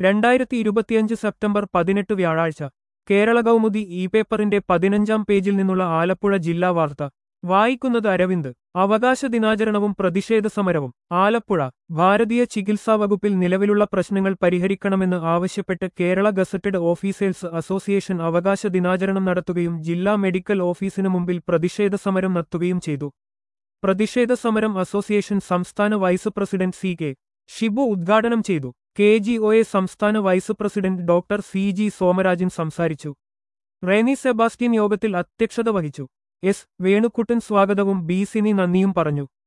2025 September 18 വ്യാഴാഴ്ച കേരള കൗമുദി ഈ പേപ്പറിന്റെ 15-ാം പേജിൽ നിന്നുള്ള ആലപ്പുഴ ജില്ലാ വാർത്ത വായിക്കുന്നത് അരവിന്ദ്. അവകാശ ദിനാചരണവും പ്രതിഷേധ സമരവും ആലപ്പുഴ. ഭാരതീയ ചികിത്സാ വകുപ്പിൽ നിലവിലുള്ള പ്രശ്നങ്ങൾ പരിഹരിക്കണമെന്ന് ആവശ്യപ്പെട്ട് കേരള ഗസറ്റഡ് ഓഫീസേഴ്സ് അസോസിയേഷൻ അവകാശ ദിനാചരണം നടത്തുകയും ജില്ലാ മെഡിക്കൽ ഓഫീസിനു മുമ്പിൽ പ്രതിഷേധ സമരം നടത്തുകയും ചെയ്തു. പ്രതിഷേധ സമരം അസോസിയേഷൻ സംസ്ഥാന വൈസ് പ്രസിഡന്റ് CK ഷിബു ഉദ്ഘാടനം ചെയ്തു. KGOA സംസ്ഥാന vice president doctor CG Somarajan സംസാരിച്ചു. റേനി സെബാസ്റ്റ്യൻ യോഗത്തിൽ അധ്യക്ഷത വഹിച്ചു. S വേണുക്കുട്ടൻ സ്വാഗതവും B സിനി നന്ദിയും പറഞ്ഞു.